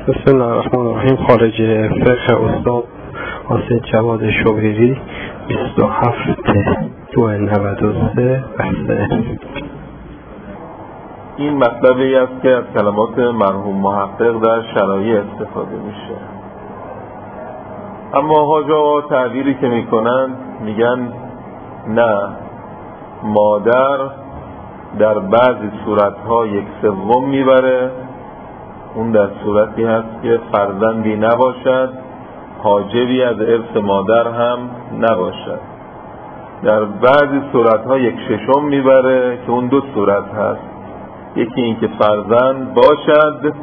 بسم الله الرحمن الرحیم. خارج فقه استاد حسین جواد شوبیری 27/2/93 بحث. این مطلبی است که از کلمات مرحوم محقق در شرایع استفاده میشه، اما حاجا تعبیری که میکنن میگن نه، مادر در بعضی صورتها 1/3 میبره، اون در صورتی هست که فرزندی نباشد، حاجبی از ارث مادر هم نباشد. در بعضی صورتها 1/6 میبره که اون 2 صورت هست، یکی این که فرزند باشد،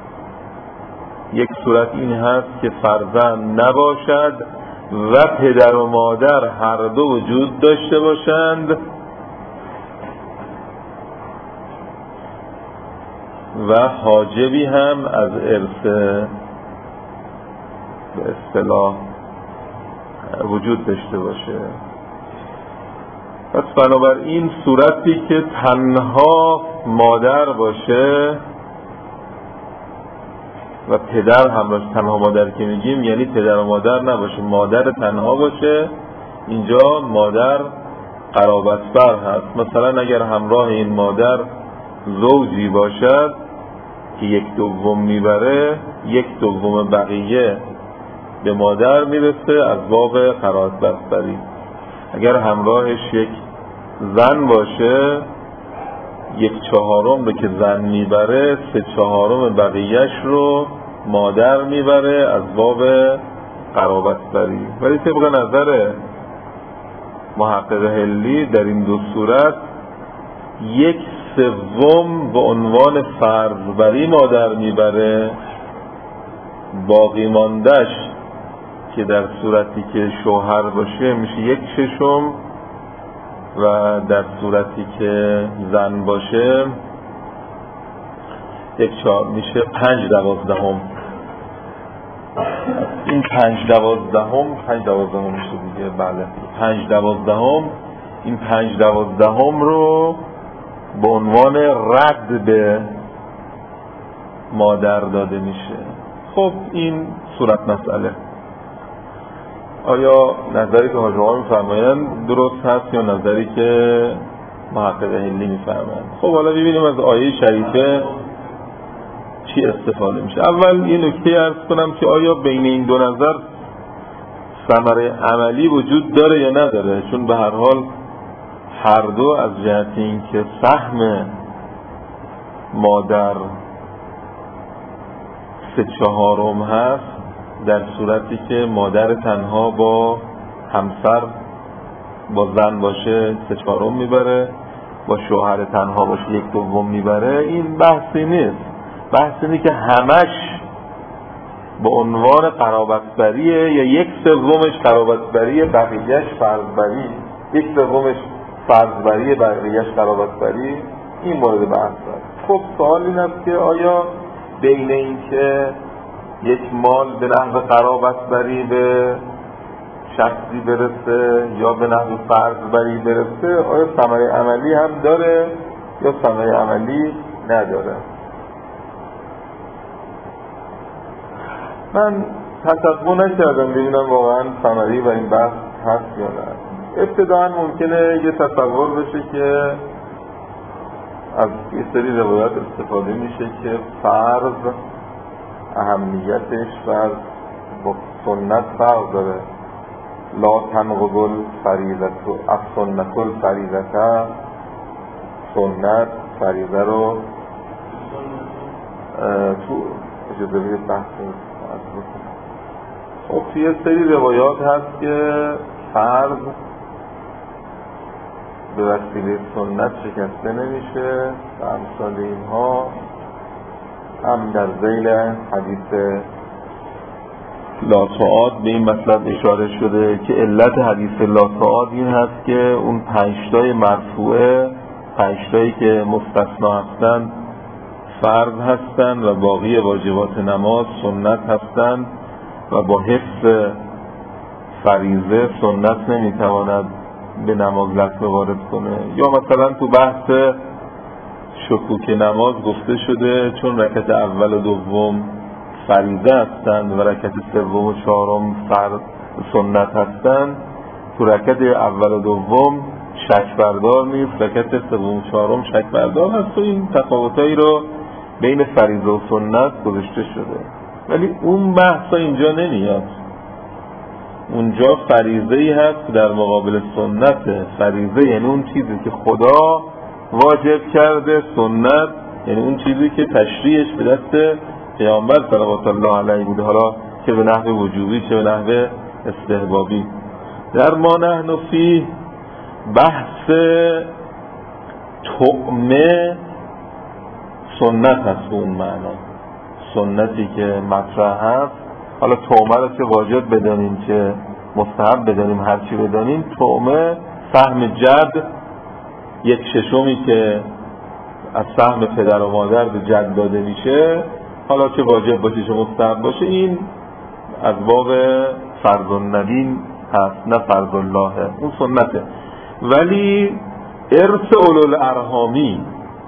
یک صورت این هست که فرزند نباشد و پدر و مادر هر دو وجود داشته باشند و حاجبی هم از ارث به اصطلاح وجود داشته باشه. پس بنابراین صورتی که تنها مادر باشه و پدر هم باشه، تنها مادر که میگیم یعنی پدر و مادر نباشه، مادر تنها باشه، اینجا مادر قرابتبر هست. مثلا اگر همراه این مادر زوجی باشد که 1/2 میبره، 1/2 بقیه به مادر میرسه از باب قرابتبری. اگر همراهش یک زن باشه، 1/4 رو که زن میبره، 3/4 بقیهش رو مادر میبره از باب قرابتبری. ولی طبق نظر محقق حلی در این 2 صورت 1/3 به عنوان فرض‌بری مادر میبره، باقی ماندهش که در صورتی که شوهر باشه میشه 1/6 و در صورتی که زن باشه 1/4 میشه 5/12. این 5/12 میشه دیگه. بله 5/12. این 5/12 رو به عنوان رد به مادر داده میشه. خب این صورت مسئله. آیا نظری که حاجی میفرمایند درست هست یا نظری که محقق حلی میفرمایند؟ خب حالا ببینیم از آیه شریفه چی استفاده میشه. اول یه نکته عرض کنم که آیا بین این 2 نظر ثمره عملی وجود داره یا نداره، چون به هر حال هر دو از جهت این که سهم مادر 3/4 هست، در صورتی که مادر تنها با همسر با زن باشه 3/4 میبره، با شوهر تنها باشه 1/2 میبره. این بحثی نیست. بحث اینه که همش به عنوان قرابتبریه یا 1/3 قرابتبریه بقیهش فرضبری، 1/3 فرضبری بقیهش قرابتبری. این مورد بحث است. خب سوال این است که آیا بین این که یک مال به نحو قرابتبری به شخصی برسه یا به نحو فرضبری برسه، آیا ثمره عملی هم داره یا ثمره عملی نداره؟ من تصور نکردم ببینم واقعا ثمری و این بحث هست یا نه. ابتداعا ممکنه یه تصور بشه که از یه سری روایات استفاده میشه که فرض اهمیتش و با سنت فرق داره. لا تنقض الفریضة السنة الفریضة، سنت فریضه رو تو اجازه بید بحث. خب توی سری روایات هست که فرض به وسیله سنت شکسته نمیشه و امثال اینها. هم در ذیل حدیث لا تعاد به این مطلب اشاره شده که علت حدیث لا تعاد این هست که اون 5 تای مرفوعه، 5 تایی که مستثنا هستند فرض هستند و باقی واجبات نماز سنت هستند و با حفظ فریضه سنت نمیتواند به نماز لطمه وارد کنه. یا مثلا تو بحث شکوک نماز گفته شده چون رکعت اول و دوم فریضه هستند و رکعت سوم و چهارم فرض سنت هستند، تو رکعت اول و دوم شک بردار نیست، رکعت سوم و چهارم شک بردار هست و این تفاوتایی رو بین فریضه و سنت گذاشته شده. ولی اون بحثا اینجا نمیاد. اونجا فریضه‌ای هست در مقابل سنت. فریضه یعنی اون چیزی که خدا واجب کرده، سنت یعنی اون چیزی که تشریعش به دست پیامبر صلوات الله علیه بوده، حالا چه به نحو وجوبی چه به نحو استحبابی. در ما نحن فیه بحث طعمه سنت هست به اون معنا، سنتی که مطرح هست. حالا طعمه رو که واجب بدانیم که مستحب بدانیم، هرچی بدانیم. طعمه سهم جد، یک ششمی که از سهم پدر و مادر به جد داده میشه، حالا چه واجب باشه چه مستحب باشه، این از باب فرض النبی هست نه فرض الله، اون سنته. ولی ارث اولوالارحامی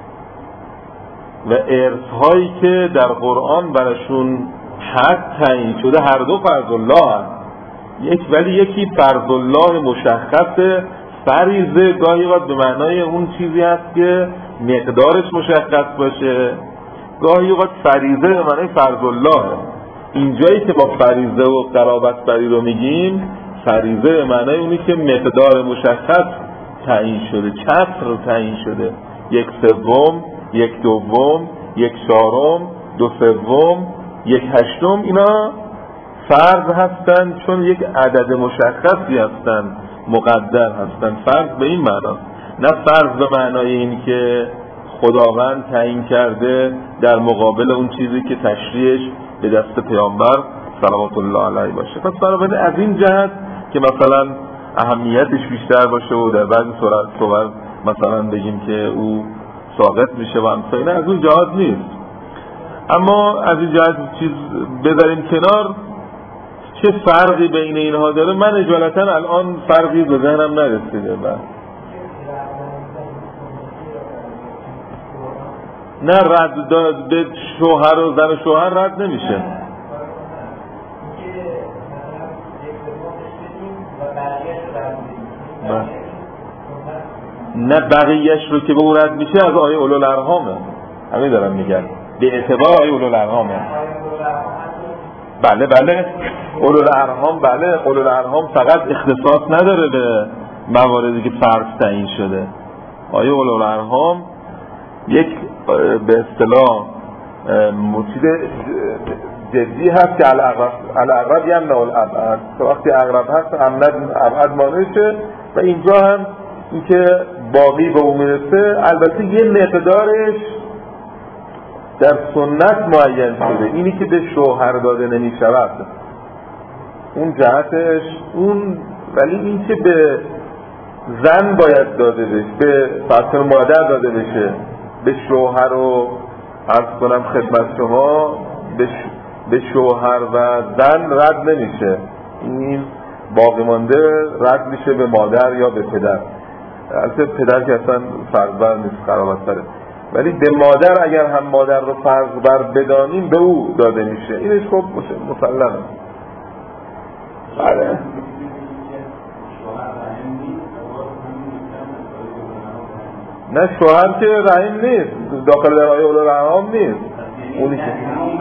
و ارث هایی که در قرآن براشون حد تعیین شده هر دو فرض الله هست. ولی یکی فرض الله مشخصه، فریضه گاهی وقت به معنای اون چیزی هست که مقدارش مشخص باشه، گاهی وقت فریضه به معنای فرض الله. اینجایی که با فریضه و قرابت بری رو میگیم، فریضه به معنای اونی که مقدار مشخص تعیین شده، چتر رو تعیین شده، یک سوم، یک دوم، یک چهارم، دو سوم، یک هشتم، اینا فرض هستن چون یک عدد مشخصی هستن، مقدر هستن. فرض به این معناست، نه فرض به معنای این که خداوند تعیین کرده در مقابل اون چیزی که تشریعش به دست پیامبر صلوات الله علیه باشه. پس بنابراین از این جهت که مثلا اهمیتش بیشتر باشه و در بعضی صور مثلا بگیم که او ساقط میشه و امثال، از اون جهت نیست. اما از این جهت چیز بذاریم کنار، چه فرقی بین اینها داره من اجالتا الان فرقی به ذهنم نرسیده. نه رد داد به شوهر و زن شوهر رد نمیشه. نه بقیهش رو که به اون رد میشه از آیه اولوالارحامه، همین دارم میگن به اعتبار آیه اولوالارحامه. بله اولوالارحام، بله اولوالارحام فقط اختصاص نداره به مواردی که فرض تعیین شده. آیه اولوالارحام یک به اصطلاح مفید جدی هست که الاقرب یمنع الابعد، وقتی اقرب هست ابعد مانعشه. و اینجا هم این که باقی به اون میرسه، البته یه مقدارش در سنت معین شده، اینی که به شوهر داده نمی شود اون جهتش اون، ولی این که به زن باید داده بشه، به فرض مادر داده بشه، به شوهر و عرض کنم خدمت شما به شوهر و زن رد نمیشه، این باقی مانده رد میشه به مادر یا به پدر. البته پدر که اصلا فرض بر نیست، قرابت بره، ولی به مادر اگر هم مادر رو فرض بر بدانیم به او داده میشه. اینش خب مسلمه. بله نه شوهر که رحیم نیست، داخل در آیه اولوالارحام نیست. اونی که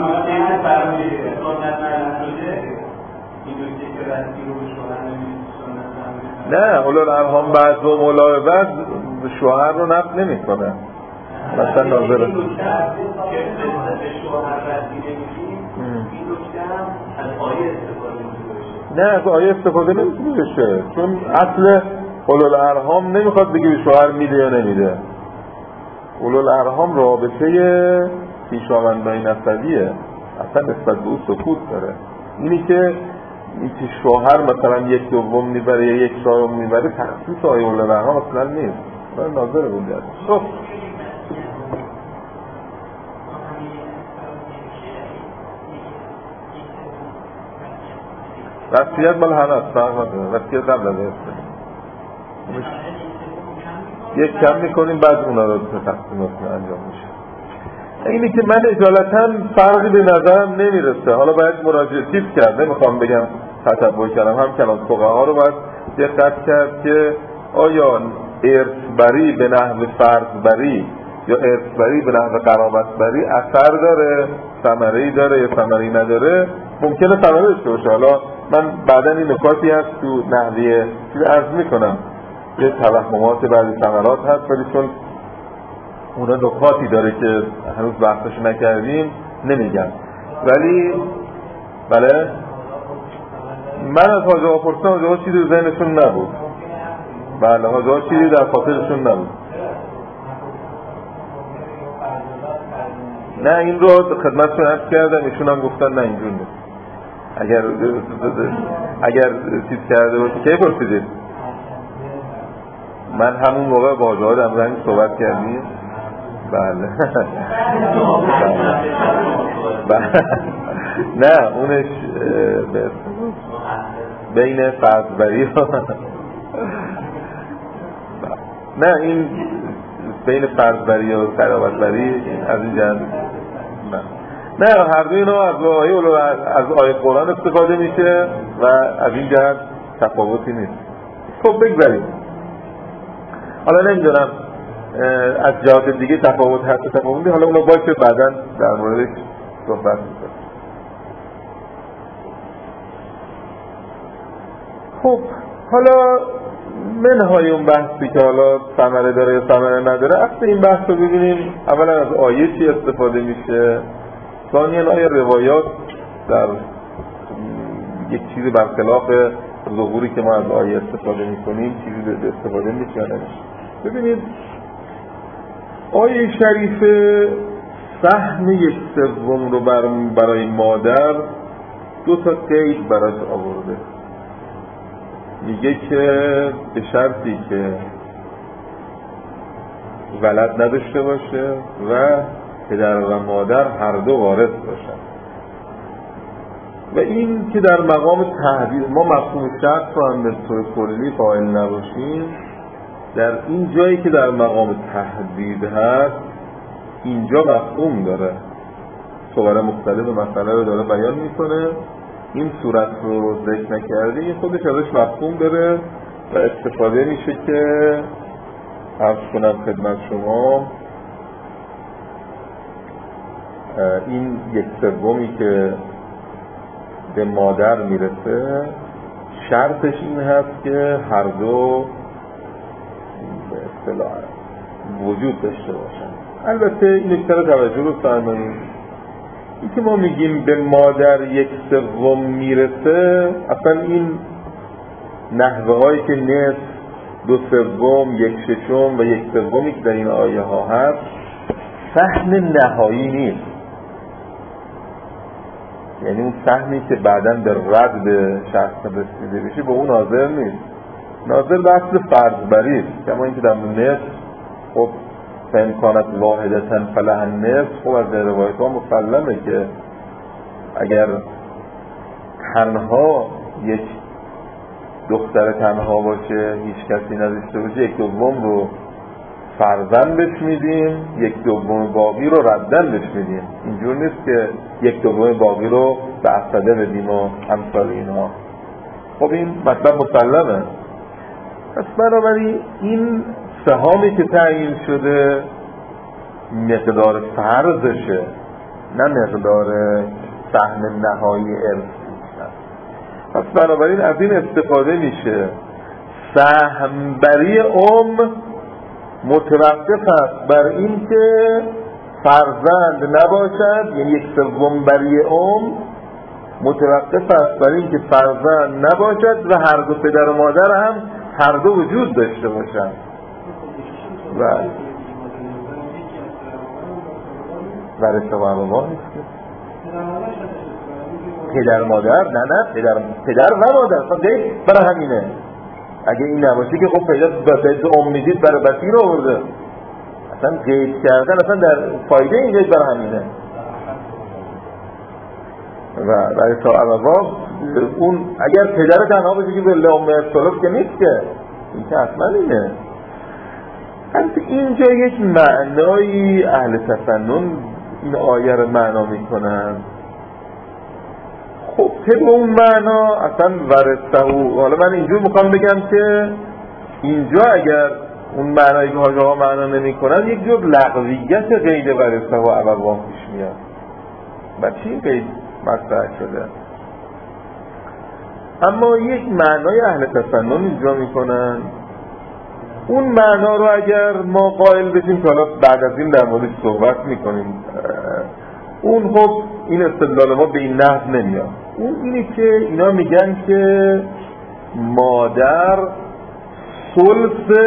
نه اولوالارحام بعد و مولا بعد شوهر رو نقد نمی کنه، مثلا ناظره نه از آیه استفاده نمیتونه بشه، چون اصل اولوالارحام نمیخواد بگه به شوهر میده یا نمیده. اولوالارحام رابطه خویشاوندان نسبیه، اصلا نسبت به او سکوت داره. اینی که شوهر مثلا یک دوم میبره یا یک چهارم میبره تخصیص آیه اولوالارحام اصلا نیست، من ناظره بوده. خب وصیت مال همه است، وصیت قبل از یک کم میکنیم بعد اونا رو تقسیمات انجام میشه. اینی که من اجالتا فرقی به نظرم نمیرسه. حالا باید مراجعه چیز کرد، نمیخوام بگم تتبع کردم، هم کلام فقها رو باید دقت کرد که آیا ارثبری به نحو فرضبری یا ارثبری به نحو قرابتبری اثر داره، ثمره‌ای داره یا ثمره‌ای نداره. ممکنه ثمره داشته باشه. حالا من بعداً این نکاتی هست تو نحویه چیز عرض میکنم، یه توهمات بعضی ثمرات هست، ولی چون اونا نکاتی داره که هنوز بحثش نکردیم نمیگم. ولی بله من از حاجه ها پرسیدم، حاجه ها چیزی در ذهنشون نبود. بله حاجه ها چیزی در خاطرشون نبود. نه این رو خدمتشون عرض کردم، ایشون هم گفتن نه اینجور نیست. اگر چیز کرده باشه کی پرسیدید؟ من همون موقع با حاجه ها در رنگ صحبت کردیم. بله نه اونش بین فرضبری نه این بین فرضبری و قرابتبری از این جهت نه هر دوی اینا از آیه قرآن استفاده میشه و از این جهت تفاوتی نیست. خب بگذاریم. حالا نمیدونم از جهات دیگه تفاوت هست تفاوتی، حالا اونا باید که بعداً در موردش صحبت میشه. خب حالا منهای اون بحثی که حالا ثمره داره یا ثمره نداره، اصلا این بحث رو ببینیم اولا از آیه چی استفاده میشه، ثانیاً آیا روایات در یک چیزی برخلاف ظهوری که ما از آیه استفاده میکنیم چیزی استفاده میشه یا نمیشه. ببینید آیه شریف سهم 1/3 رو برای مادر دو تا قید براش آورده. میگه که به شرطی که ولد نداشته باشه و پدر و مادر هر دو وارث باشن. و این که در مقام تهدید ما مفهوم شرط رو هم به طور کلی قائل نباشیم، در این جایی که در مقام تهدید هست اینجا مفهوم داره. صور مختلف مسئله رو داره بیان میکنه. این صورت رو ذکر نکرده، این خودش ازش مفهوم داره و استفاده میشه که عرض کنم خدمت شما این 1/3 که به مادر میرسه شرطش این هست که هر دو به اصطلاح وجود داشته باشن. البته این نکته رو توجه رو فرمایید، این که ما میگیم به مادر 1/3 میرسه، اصلا این نحوه هایی که نصف 2/3 1/6 و 1/3 که در این آیه ها هست سهم نهایی نیست. یعنی اون سهمی که بعداً به رد به شخص رسیده بشه به اون ناظر نیست. ناظر به اصل فرضبری است. کما اینکه در نصف خب فامکانت واحدتن فلها النصف، خب از روایت ها مسلمه که اگر تنها یک دختر تنها باشه هیچ کسی نداشته باشه 1/2 رو فرزند بهش میدیم، 1/2 باقی رو ردن بهش میدیم. اینجور نیست که 1/2 باقی رو به عصبه بدیم و امثال اینها. خب این مطلب مسلمه. پس بنابراین این سهامی که تعیین شده مقدار فرضشه، نه مقدار سهم نهایی ارثی. پس بنابراین از این استفاده میشه سهمبری متوقف است بر این که فرزند نباشد، یعنی 1/3 بری متوقف است بر این که فرزند نباشد و هر دو پدر و مادر هم هر دو وجود داشته باشند. و رسوان الله نیست که پدر مادر نه پدر و مادر برای همینه. اگه این نباشه که خب پدر میدید برای بسیر آورده، اصلا قید کردن اصلا در فایده این قید برای همینه. و برای تا اون اگر پدر تنها باشه که بله امه الصلب که نیست که این که اصلا اینه. اینجا یک معنایی اهل تفنن این آیه رو معنا میکنن. خب طبق اون معنا اصلا ورثه، حالا من اینجور میخوام بگم که اینجا اگر اون معنایی که حاجه ها معنا نمی کنن یک جور لغویت قید ورثه و ابواه پیش میاد. و چی این قید مطرح شده؟ اما یک معنای اهل تسنن اینجا میکنن. اون معنا رو اگر ما قائل بشیم که حالا بعد از این در مورد صحبت میکنیم، اون خب این استدلال ما به این نحو نمیاد. اون اینه که اینا میگن که مادر ثلث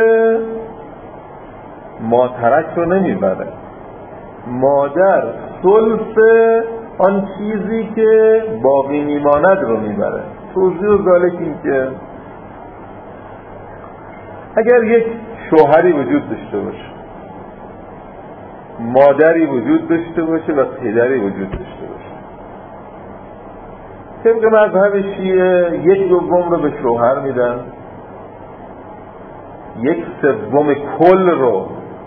ما ترک رو نمیبره، مادر ثلث آن چیزی که باقی میماند رو میبره. توضیح و ذالک این که اگر یک شوهری وجود داشته باشه، مادری وجود داشته باشه و پدری وجود داشته باشه، طبق مذهب شیعه 1/2 رو به شوهر میدن، 1/3 کل رو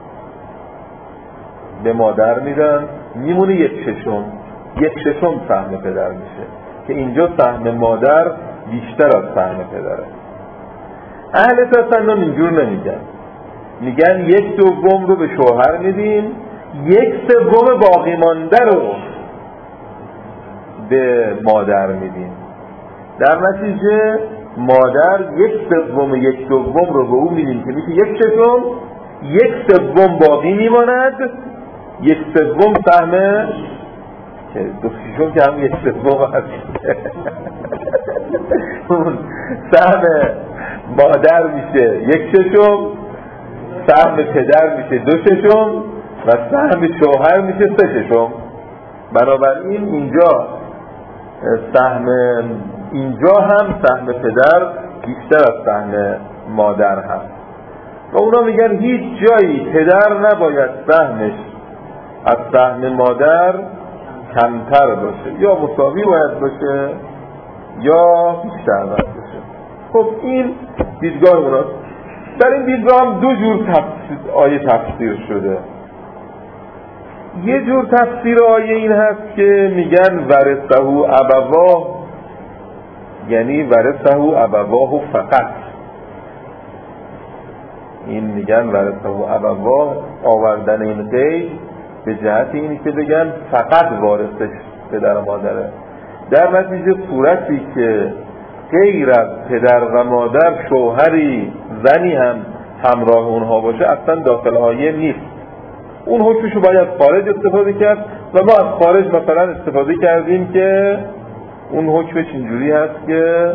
به مادر میدن، میمونه 1/6. 1/6 سهم پدر میشه که اینجا سهم مادر بیشتر از سهم پدره. اهل تسنن اینجور نمیگن، میگن 1/2 رو به شوهر میدیم، 1/3 باقی مانده رو به مادر میدیم. در نتیجه مادر 1/3 1/2 رو به او میدیم که میشه 1/6. 1/3 باقی میماند، 1/3 سهم که 2/6 که هم 1/3 هست. سهم مادر میشه 1/6، سهم پدر میشه 2/6 و سهم شوهر میشه 3/6. بنابراین اینجا هم سهم پدر بیشتر از سهم مادر هست و اونا میگن هیچ جایی پدر نباید سهمش از سهم مادر کمتر باشه، یا مساوی باید باشه یا بیشتر باید باشه. خب این دیدگاه اوناست. در این دیدگاه هم 2 جور آیه تفسیر شده. یه جور تفسیر آیه این هست که میگن ورثه ابواه، یعنی ورثه ابواه فقط. این میگن ورثه ابواه، آوردن این قید به جهت اینی که بگن فقط وارثش پدر و مادره. در نتیجه صورتی که غیر از پدر و مادر شوهری زنی هم همراه اونها باشه اصلا داخل آیه نیست. اون حکمشو باید خارج استفاده کرد و ما از خارج مثلا استفاده کردیم که اون حکمش اینجوری هست که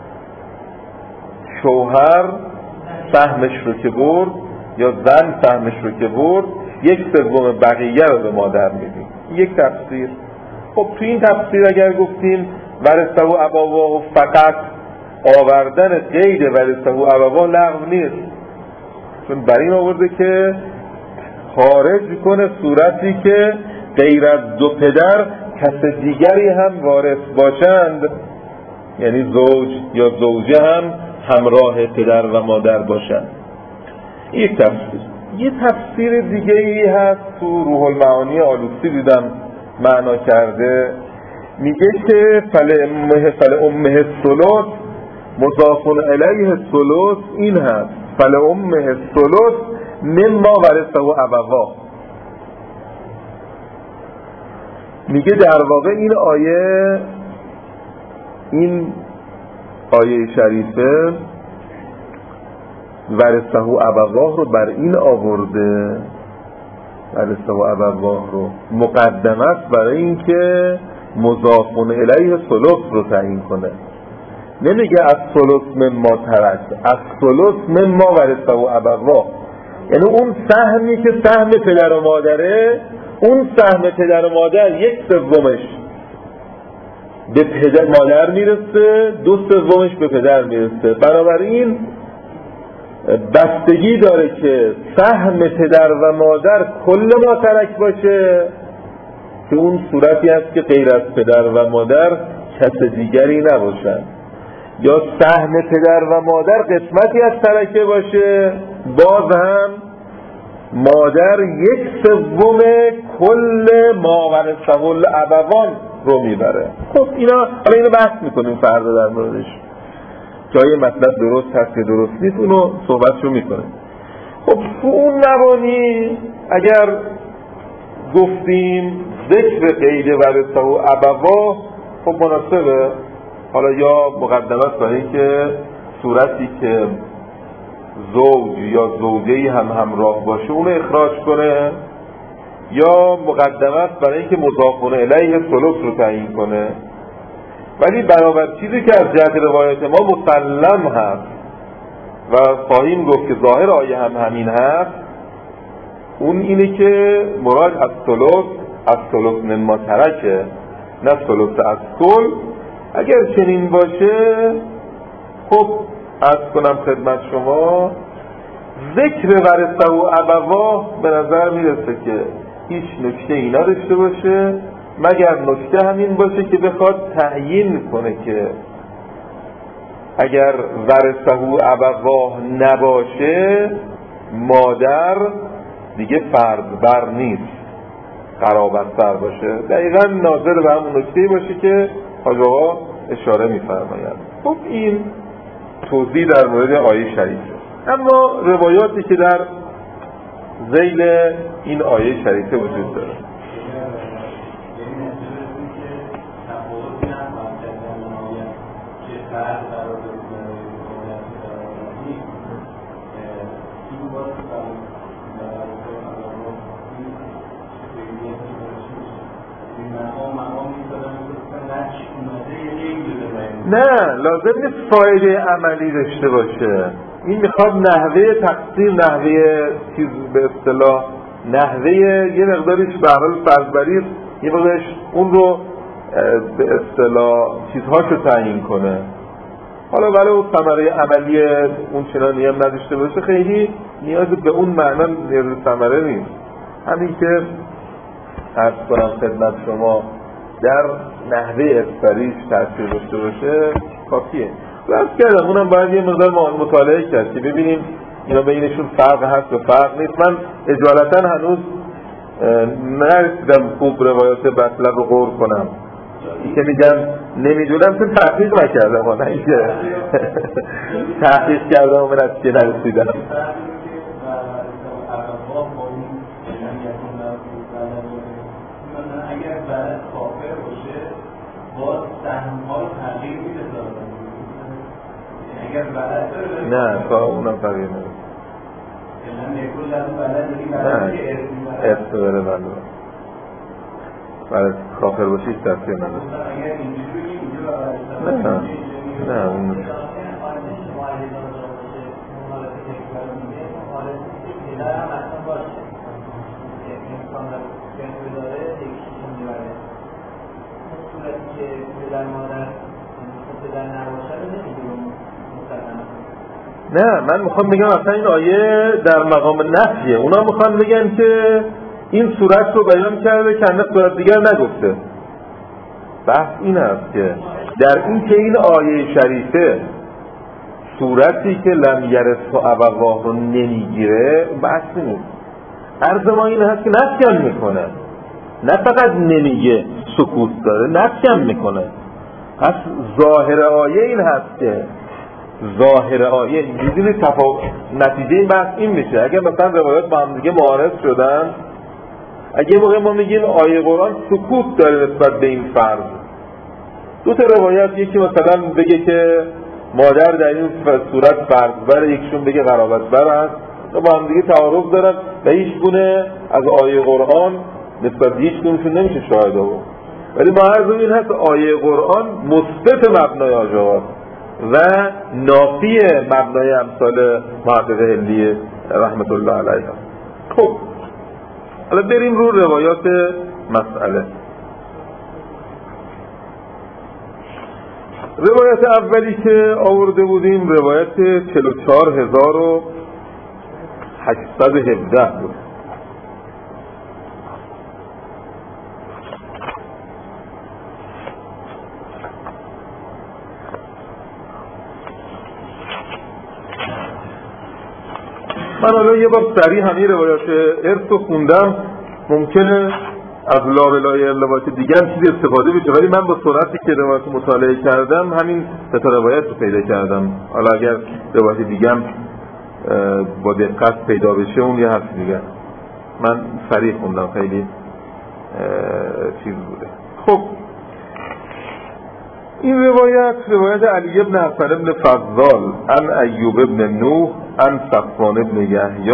شوهر سهمش رو که برد یا زن سهمش رو که برد 1/3 بقیه رو به مادر میدیم. یک تفسیر. خب تو این تفسیر اگر گفتیم ورثه ابواه فقط، آوردن قید ورثه ابواه لغو نیست، چون بر این آورده که خارج کنه صورتی که غیر از 2 پدر کس دیگری هم وارث باشند، یعنی زوج یا زوجه هم همراه پدر و مادر باشند. یک تفسیر. یه تفسیر دیگه ای هست تو روح المعانی آلوسی دیدم معنا کرده، میگه که فلأمه الثلث مضاف الیه الثلث این هست فلأمه الثلث مما ورثه ابواه. میگه در واقع این آیه شریفه ورثه ابواه رو بر این آورده، ورثه ابواه رو مقدم است برای اینکه مضاف الیه ثلث رو تعیین کنه. نمیگه از ثلث مما ترک، از ثلث مما ورثه ابواه، یعنی اون سهمی که سهم پدر و مادره، اون سهم پدر و مادر 1/3 به پدر مادر میرسه، 2/3 به پدر میرسه. بنابراین بستگی داره که سهم پدر و مادر کل ما ترک باشه که اون صورتی هست که غیر از پدر و مادر کس دیگری نباشن، یا سهم پدر و مادر قسمتی از ترکه باشه باز هم مادر 1/3 کل ماورثه الابوان رو میبره. خب حالا اینو بحث میکنیم فردا در موردش، جای مطلب درست هست یا درست نیست اونو صحبتشو میکنیم. خب تو اون مبانی اگر گفتیم ذکر قید ورثه و ابواه، خب مناسبه حالا یا مقدمت برای که صورتی که زوج یا زوجه‌ای هم همراه باشه اونو اخراج کنه، یا مقدمت برای اینکه مضاف الیه ثلث رو تعیین کنه. ولی بنابر چیزی که از جهت روایت ما مسلم هست و خواهیم گفت که ظاهر آیه هم همین هست، اون اینه که مراد از ثلث مما ترکه، نه ثلث از کل. اگر چنین باشه خب عرض کنم خدمت شما ذکر ورثه و ابواه به نظر میرسه که هیچ نکته ای نداشته باشه، مگر نکته همین باشه که بخواد تعیین کنه که اگر ورثه و ابواه نباشه مادر دیگه فرض بر نیست، قرابت بر باشه. دقیقا ناظر به همون نکته باشه که حاج آقا اشاره می‌فرمایند. خب این توضیح در مورد آیه شریفه. اما روایاتی که در ذیل این آیه شریفه وجود داره، نه لازم نیست فایده عملی داشته باشه. این میخواد نحوه تقسیم، نحوه چیز به اصطلاح نحوه یه مقداریش به حال فرض‌بری، یه مقدارش اون رو به اصطلاح چیزهاشو تعیین کنه. حالا ولی اون ثمره عملی اون چنانی هم نداشته باشه خیلی نیاز به اون معنا نیاز ثمره نیست. همین که عرض کنم خدمت شما در نحوه اسپریش تأثیر داشته باشه کافیه. بس کردم اونم باید یه مقدار مطالعه کرد که ببینیم اینا بینشون فرق هست و فرق نیست. من اجالتا هنوز نرسیدم خوب روایات مطلب رو غور کنم، این که میگم نمیدونم که تحقیق نکردم، نه اینکه تحقیق کردم و من از که نرسیدم. اگر برای کافر باشه باز سهم‌ها رو تغییر میده، اگر برای نه تا اونم تغییر نده، نه ارث بره برای کافر باشی تأثیر نده. نه اون نه من میخوام بگم اصلا این آیه در مقام نفیه. اونا میخوان بگن که این صورت رو بیان کرده که اندک صورت دیگر نگفته. بحث این است که در این که این آیه شریفه صورتی که لم یرث و ابواه رو نمیگیره بحث نیست. عرض ما این هست که نفی هم میکنه، نه فقط نمیگه سکوت داره، نفی هم میکنه. پس ظاهر آیه این هست که ظاهر آیه میدونی نتیجه این بحث این میشه اگر مثلا روایات با هم دیگه معارض شدن، اگه موقع ما میگیم آیه قرآن سکوت داره نسبت به این فرض، دو تا روایت یکی مثلا بگه که مادر در این صورت فرض بره، یکیشون بگه قرابت بر است، با هم دیگه تعارض دارن و هیچ گونه از آیه قرآن نسبت به هیچ گونهشون نمیشه شاهد آورد. ولی ما عرض این هست آیه قرآن مثبت مبنای آجاز و نافی مبنای امثال محقق هلی رحمت الله علیه. خب حالا بریم رو روایات مسئله. روایت اولی که آورده بودیم روایت 44817 بود. من حالا یه بار سریع همین روایات ارث رو خوندم، ممکنه از لابلای روایات دیگه هم چیزی استفاده بشه، ولی من با سرعتی که روایات مطالعه کردم همین سه تا روایت رو پیدا کردم. حالا اگر روایت دیگه هم با دقت پیدا بشه اون یه حرف دیگه. من سریع خوندم، خیلی چیز بوده. خب این روایت علی بن حسن بن فضال عن ایوب بن نوح عن صفوان بن یحیی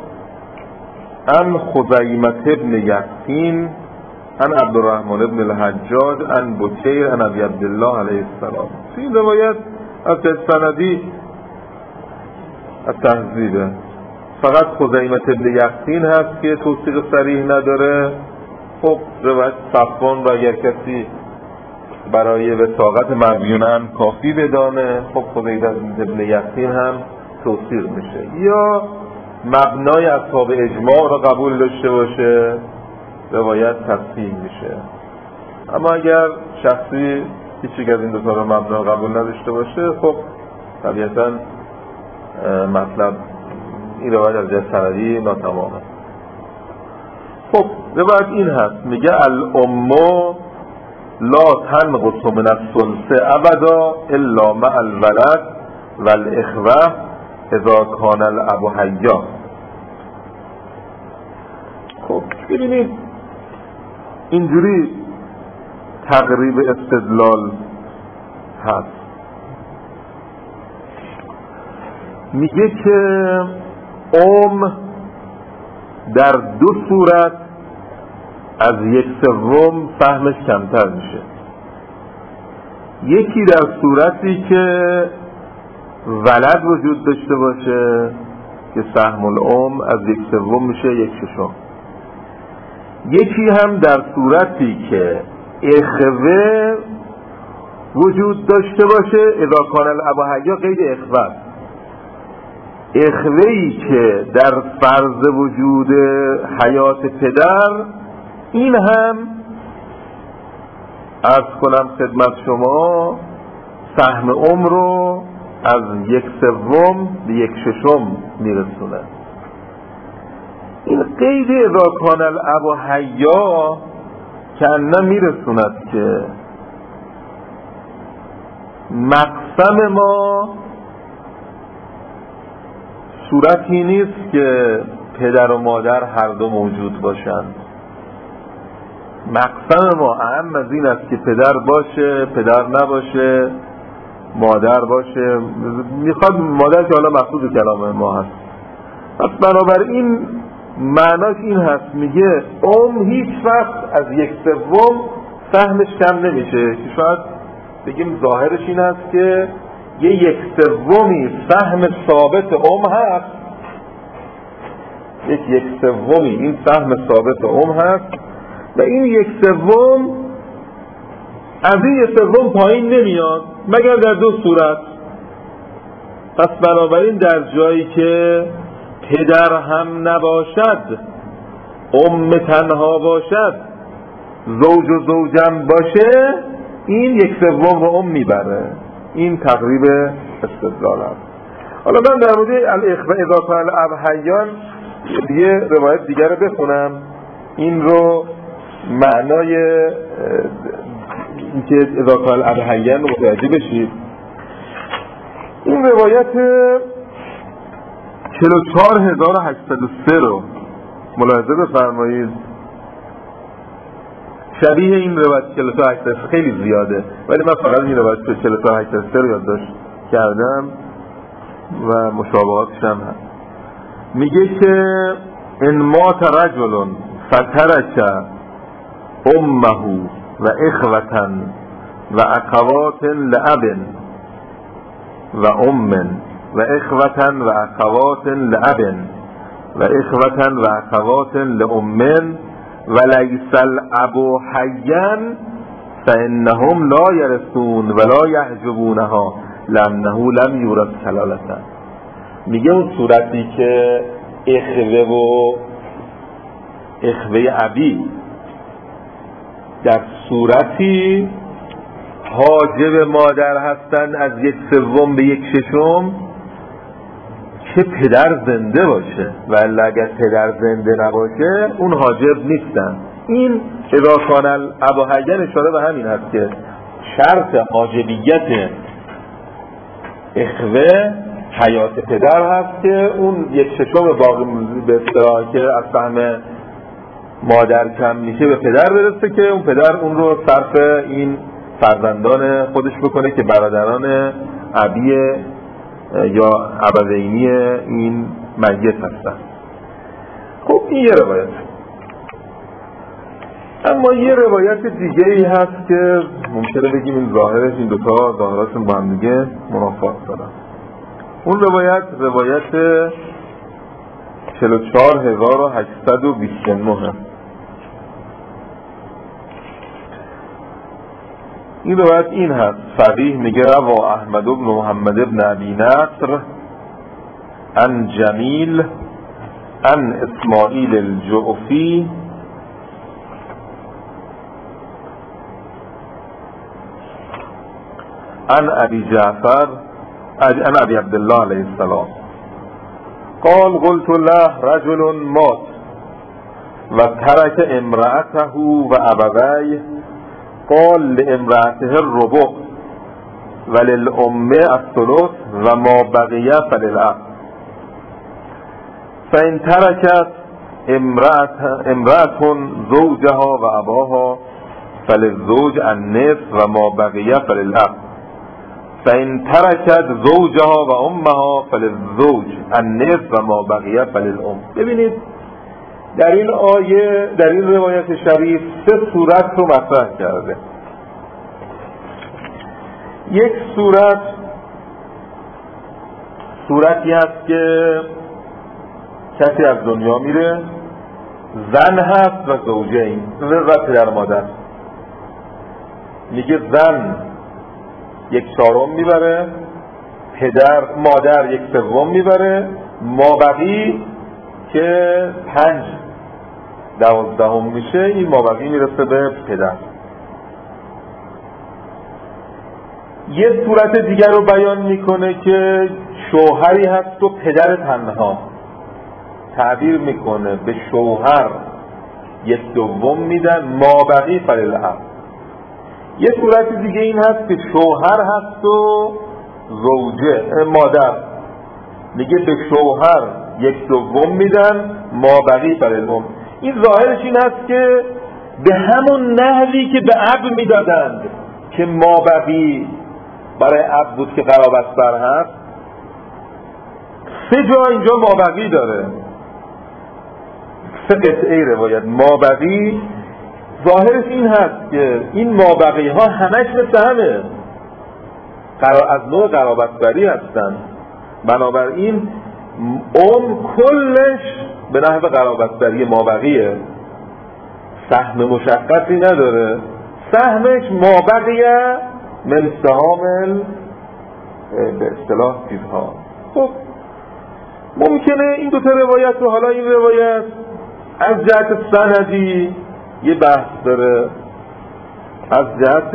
عن خزیمة بن یقطین عن عبدالرحمن بن الحجاج عن بکیر عن ابی عبدالله علیه السلام. این روایت از سندی از تهذیبه، فقط خزیمة بن یقطین هست که توثیق صریح نداره. خب روایت صفوان رو اگر کسی برای وثاقت مبیونن کافی بدانه، خب خزیمة بن یقطین هم توثیق میشه. یا مبنای اصحاب اجماع رو قبول داشته باشه روایت تصحیح میشه. اما اگر شخصی هیچ از این دو تا رو مبنا قبول نداشته باشه، خب طبیعتا مطلب این روایت از جهت سندی ناتمامه. خب روایت این هست، میگه الامو لا تنقص من الثلث ابدا الا مع الولد والاخوه اذا کان الاب حیا. خب ببینید اینجوری تقریب استدلال هست. میگه که در دو صورت از 1/3 سهمش کمتر میشه. یکی در صورتی که ولد وجود داشته باشه که سهم الام از 1/3 میشه 1/6. یکی هم در صورتی که اخوه وجود داشته باشه، اذا کان الاب حیا قید اخوه، اخوه‌ای که در فرض وجود حیات پدر، این هم عرض کنم خدمت شما سهم رو از 1/3 به 1/6 میرسونه. این قید اذا کان الاب حیا که انه میرسوند که مقسم ما صورتی نیست که پدر و مادر هر دو موجود باشند. مقسم ما اهم از این است که پدر باشه، پدر نباشه، مادر باشه. میخواد مادر که حالا مقصود کلام ما هست. پس بنابراین معناش این هست، میگه هیچ وقت از 1/3 سهمش کم نمیشه، که شاید بگیم ظاهرش این هست که یه 1/3 سهم ثابت هست، یک 1/3 این سهم ثابت هست و این 1/3 از این 1/3 پایین نمیاد مگر در دو صورت. پس بنابراین در جایی که پدر هم نباشد، تنها باشد، زوج و زوجم باشه، این 1/3 رو میبره. این تقریب استدلال است. حالا من در مورد الاخوه اذا کان الاب حیان یه روایت دیگر رو بخونم، این رو معنای اینکه اذا کان الاب حیان رو متوجه بشید. این روایت 44803 رو ملاحظه بفرمایید. شبیه این روایت 44803 خیلی زیاده، ولی من فقط این روایت 44803 رو یادداشت کردم و مشابهاتش هم هست. میگه که ان مات رجل فترک امه و اخوة و اخوات لأب و ام و اخوة و اخوات لأب و اخوة و اخوات لأم ولیس الاب حیا فانهم لا یرثون ولا یحجبونها لانه لم یورث کلالة. میگه اون صورتی که اخوه ابی در صورتی حاجب مادر هستن از 1/3 به 1/6، که پدر زنده باشه، ولی اگر پدر زنده نباشه اون حاجب نیستن. این اذا کان الابوهین اشاره به همین هست که شرط حاجبیت اخوه حیات پدر هست که اون یک ششم باقی به اصطلاح که از سهم مادر کم میشه به پدر برسه که اون پدر اون رو صرف این فرزندان خودش بکنه که برادران ابی یا ابوینی این میت هستن. خب این یه روایت. اما یه روایت دیگه ای هست که ممکنه بگیم این ظاهرش این دوتا ظاهراتون با هم دیگه منافات دارن. اون روایت 44829 این روایت این هست. فقیه میگه روا احمد بن محمد بن ابی نصر عن جمیل عن اسماعیل الجعفی عن ابی جعفر عن ابی عبدالله علیه السلام قال قلت له رجل مات و ترک امرأته و ابویه قال لامرأته الربع وللأم الثلث و ما بقي فللأب فإن تركت امرأة زوجها و اباها فللزوج النصف و ما بقي فللأب فإن تركت زوجها و امها فللزوج النصف و ما بقي فللأم. ببینید در این آیه، در این روایت شریف 3 صورت رو مطرح کرده. یک صورتی هست که کسی از دنیا میره، زن هست و زوجین و پدر مادر. میگه زن 1/4 میبره، مادر 1/3 میبره، مابقی که 5/12 میشه، این مابقی میرسه به پدر. یه صورت دیگر رو بیان میکنه که شوهری هست و پدر تنها، تعبیر میکنه به شوهر 1/2 میدن، مابقی فللأب. یه صورت دیگه این هست که شوهر هست و زوجه مادر، میگه به شوهر 1/2 میدن، مابقی فللأم. این ظاهرش این هست که به همون نحوی که به اب میدادند که مابقی برای اب بود که قرابت بر هست، 3 جا اینجا مابقی داره، 3 قطعه روایت مابقی. ظاهرش این هست که این مابقی ها همش مثل همه از نوع قرابت بری هستن، بنابراین کلش به نحو قرابت بری مابقیه، سهم مشخصی نداره، سهمش مابقیه من سهام به اصطلاح چیزها. خب ممکنه این 2 روایت رو، حالا این روایت از جهت سندی یه بحث داره، از جهت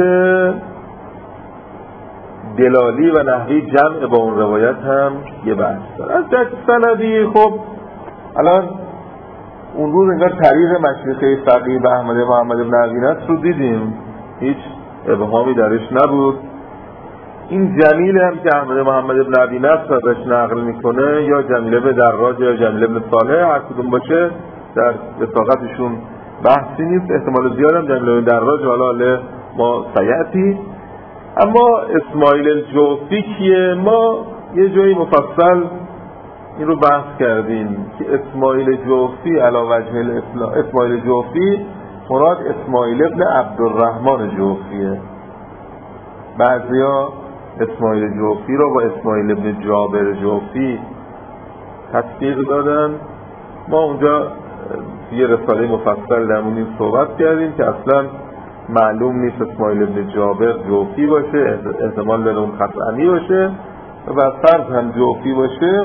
دلالی و نحوی جمع با اون روایت هم یه بحث داره. از جهت سندی خب الان اون روز انگار تاریخ مشیخه فقیه به احمد محمد بن ابی نصر رو دیدیم، هیچ ابهامی درش نبود. این جمیل هم که احمد محمد بن ابی نصر ازش نقل میکنه، یا جمیل بن دراج یا جمیل بن صالح، هر کدوم باشه در وثاقتشون بحثی نیست، احتمال زیاد هم جمیل بن دراج حالا ما سیعتی. اما اسماعیل الجعفی کیه؟ ما یه جایی مفصل این رو بحث کردیم که اسماعیل جعفی علی وجه الاسلام، اسماعیل جعفی مراد اسماعیل ابن عبدالرحمن جعفیه. بعضیا اسماعیل جعفی رو با اسماعیل ابن جابر جعفی تطبیق دادن. ما اونجا یه رساله مفصل در مورد این صحبت کردیم که اصلا معلوم نیست اسماعیل ابن جابر جعفی باشه، احتمال داره اون خطئنی باشه، و فرض هم جعفی باشه،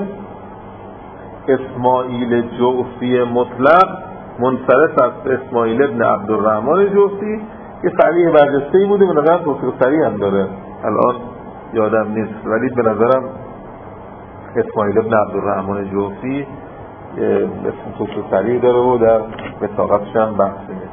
اسماعیل جعفی مطلق منصرف از اسماعیل ابن عبدالرحمن جعفی که صریح برجسته‌ای بوده، به نظرم توصیف صریح هم داره، الان یادم نیست، ولی به نظرم اسماعیل ابن عبدالرحمن جوفی اسم خصوصی داره و در وثاقتش هم بحث میشه.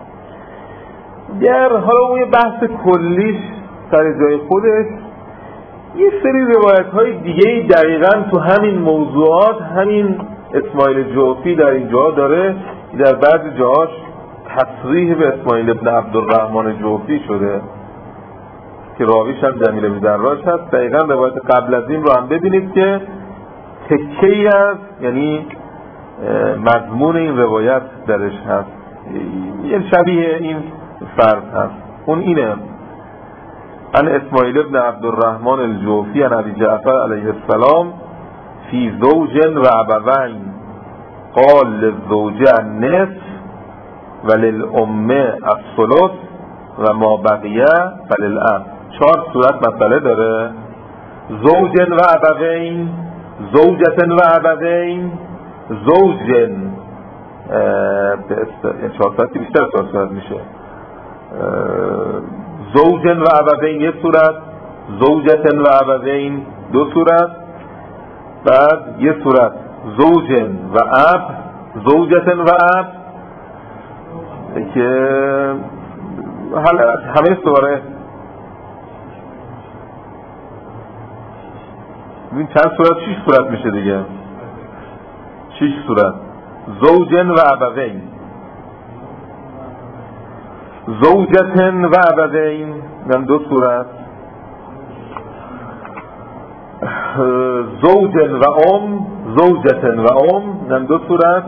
حالا اون یه بحث کلیش سر جای خودش، یه سری روایت های دیگه دقیقاً تو همین موضوعات همین اسماعیل جوفی در اینجا داره، در بعضی جاهاش تصریح به اسماعیل ابن عبدالرحمن جوفی شده که راویش هم جمیل بن دراج هست. دقیقاً روایت قبل از این رو هم ببینید که تکه‌ای از یعنی مضمون این روایت درش هست، یه شبیه این فرض هست. اون اینه: ان اسماعیل ابن عبدالرحمن الجوفی عن ابی جعفر علیه السلام فی زوج و ابوین قال للزوجه النصف و للام الثلث و ما بقیه فللاب. 4 صورت مسئله داره: زوج و ابوین، زوجة و ابوین، زوج 4 صورت بیشتر 4 صورت میشه، زوج و ابوین 1 صورت، زوجة و ابوین 2 صورت، بعد 1 صورت زوج و اب، زوجة و اب که همه سواره این چند صورت؟ 6 صورت میشه دیگه، 6 صورت. زوج و ابوین، زوجة و ابوین هم 2 صورت، زوج و ام، زوجة و ام هم 2 صورت،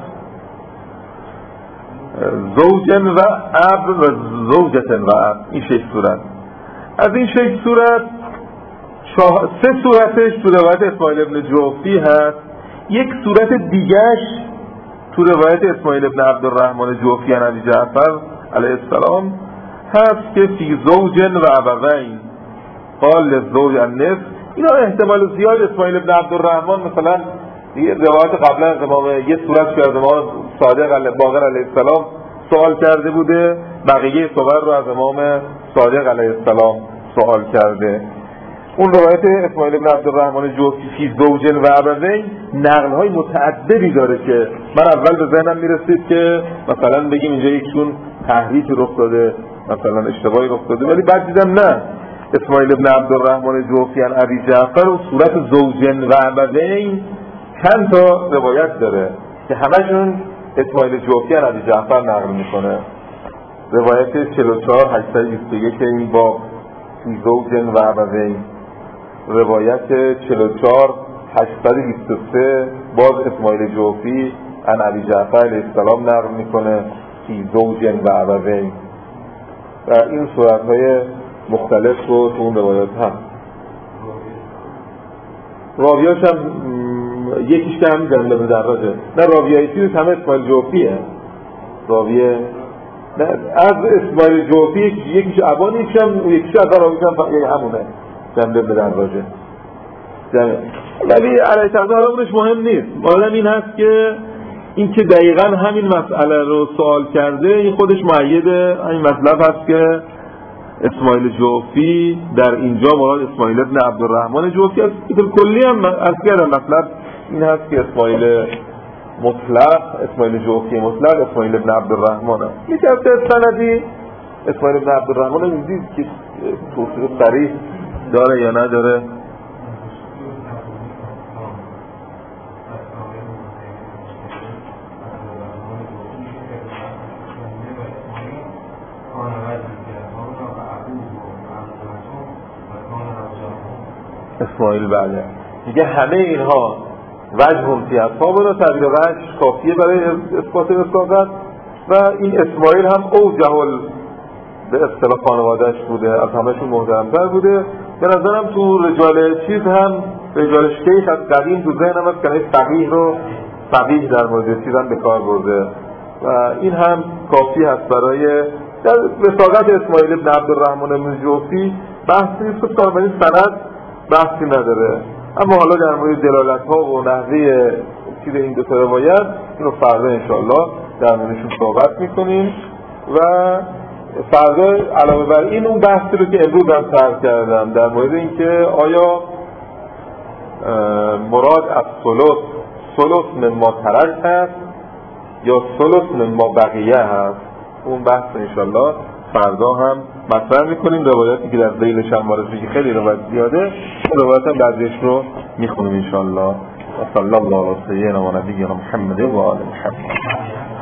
زوج و اب و زوجة و اب، این 6 صورت. از این 6 صورت 3 صورتش تو روایت اسماعیل ابن جوفی هست، 1 صورت دیگهش تو روایت اسماعیل ابن عبدالرحمن جوفی عن ابی جعفر علیه السلام هست که فی زوج و ابوین قال للزوج النصف. اینا احتمال زیاد اسماعیل ابن عبدالرحمن مثلا روایت قبلا از امام یه صورت که از امام صادق باقر علیه السلام سوال کرده بوده، بقیه صور رو از امام صادق علیه السلام سوال کرده. اون روایت اسماعیل ابن عبدالرحمن جوفی فی زوج و ابوین نقل های متعددی داره که من اول به ذهنم میرسید که مثلا بگیم اینجا یکشون تحریف رخ داده، مثلا اشتباهی رخ داده، ولی بعد دیدم نه، اسماعیل ابن عبدالرحمن جوفی عن ابی جعفر و صورت زوج و ابوین چند تا روایت داره که همشون اسماعیل جوفی عن ابی جعفر نقل میکنه. روایت 44821 این با فی زوج و ابوین، روایت 44823 باز اسماعیل جوفی عن ابی جعفر علیه السلام نقل میکنه فی زوج و ابوین، و این صورتهای مختلف رو تو اون روایات هست. راویاش هم یکیش که همین جمیل بن دراجه، نه راویایی چیز همه اسماعیل جوفیه، راویه نه از اسماعیل جوفی یکیش ابان، یکیش از راویش هم همونه جمیل بن دراجه. ولی علیه تقدیر اونش مهم نیست، مهم این هست که این که دقیقاً همین مسئله رو سوال کرده این خودش مؤید این مطلب هست که اسماعیل جوفی در اینجا مراد اسماعیل ابن عبدالرحمن جوفی است. به طور کلی هم از کردم مطلب این هست که اسماعیل مطلق، اسماعیل جوفی مطلق اسماعیل ابن عبدالرحمن است. یکی از سندی اسماعیل ابن عبدالرحمن می‌دید که توصیف صریح داره یا نداره. اسماعیل بله میگه همه اینها وجه فی اصحاب را تغییر وجه کافیه برای اثبات رسالت، و این اسماعیل هم اوجه به اصطلاح خانواده‌اش بوده، از همه‌شون محترم‌تر بوده. به نظرم تو رجال چیز هم رجال شیخ از قدیم تو ذهنم هست که فقیه رو فقیه در مورد چیز هم به کار برده، و این هم کافی هست برای در رسالت اسماعیل ابن عبدالرحمن جوفی. بحثی نیست که این سند بحثی نداره، اما حالا در مورد دلالت ها و نحوه چیز این دو تا روایت اینو فردا انشالله در موردشون صحبت میکنیم. و فردا علاوه بر این اون بحثی رو که امروز هم طرح کردم در مورد اینکه آیا مراد از ثلث من ما ترک هست یا ثلث من ما بقیه هست. اون بحث انشالله فردا هم مطرح میکنیم. روایاتی که در ذیلش هم وارده که خیلی روایت زیاده، روایت هم بعضیش رو میخونیم انشالله. و صلی الله علیه و سیدنا و نبینا محمد و آل محمد.